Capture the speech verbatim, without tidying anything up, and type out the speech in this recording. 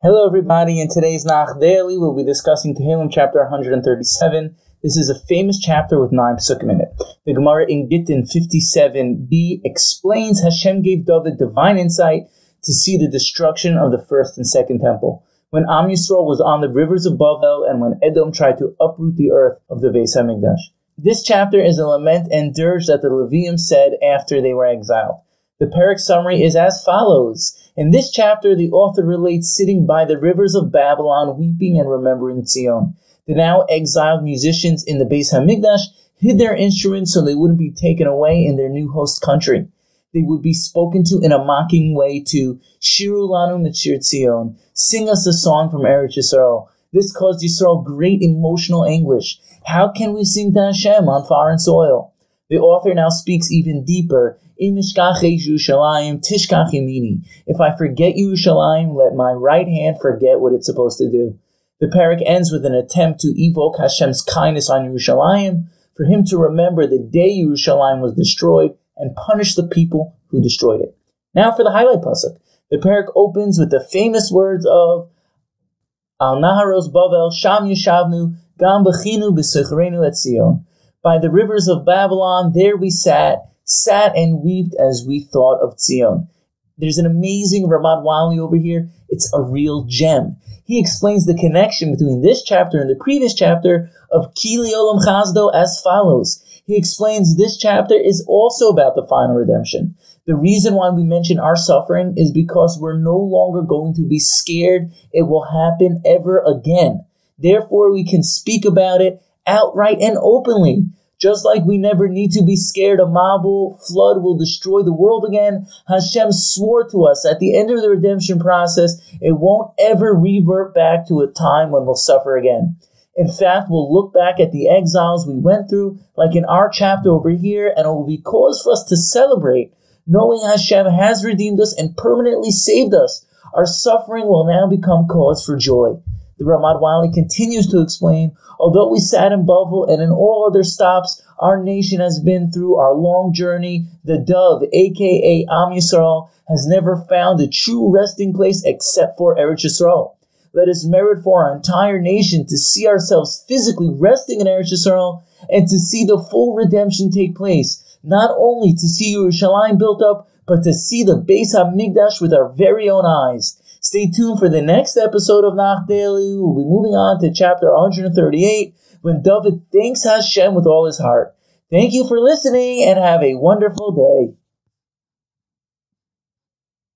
Hello everybody, in today's Nach Daily we'll be discussing Tehillim chapter one hundred thirty-seven. This is a famous chapter with nine psukim in it. The Gemara in Gittin fifty-seven b explains Hashem gave David divine insight to see the destruction of the first and second temple, when Am Yisrael was on the rivers of Bavel and when Edom tried to uproot the earth of the Beis HaMikdash. This chapter is a lament and dirge that the Levium said after they were exiled. The Perek summary is as follows. In this chapter, the author relates sitting by the rivers of Babylon, weeping and remembering Zion. The now exiled musicians in the Beis HaMikdash hid their instruments so they wouldn't be taken away in their new host country. They would be spoken to in a mocking way to Shiru Lanu Mitzir Zion, sing us a song from Eretz Yisrael. This caused Yisrael great emotional anguish. How can we sing to Hashem on foreign soil? The author now speaks even deeper. If I forget Yerushalayim, let my right hand forget what it's supposed to do. The parak ends with an attempt to evoke Hashem's kindness on Yerushalayim, for him to remember the day Yerushalayim was destroyed and punish the people who destroyed it. Now for the highlight pasuk. The parak opens with the famous words of Al Naharos Bavel Sham Yeshavnu Gam Bechinu B'Sechrenu Et Zion. By the rivers of Babylon, there we sat, sat and wept as we thought of Zion. There's an amazing Ramad Wali over here. It's a real gem. He explains the connection between this chapter and the previous chapter of Kili Olam Chazdo as follows. He explains this chapter is also about the final redemption. The reason why we mention our suffering is because we're no longer going to be scared it will happen ever again. Therefore, we can speak about it outright and openly. Just like we never need to be scared a Mabul flood will destroy the world again, Hashem swore to us at the end of the redemption process, it won't ever revert back to a time when we'll suffer again. In fact, we'll look back at the exiles we went through, like in our chapter over here, and it will be cause for us to celebrate, knowing Hashem has redeemed us and permanently saved us. Our suffering will now become cause for joy. The Ramad Wali continues to explain, although we sat in Bavel and in all other stops, our nation has been through our long journey. The dove, aka Am Yisrael, has never found a true resting place except for Eretz Yisrael. Let us merit for our entire nation to see ourselves physically resting in Eretz Yisrael and to see the full redemption take place. Not only to see Yerushalayim built up, but to see the Beis HaMikdash with our very own eyes. Stay tuned for the next episode of Nach Daily. We'll be moving on to chapter one hundred thirty-eight, when David thanks Hashem with all his heart. Thank you for listening and have a wonderful day.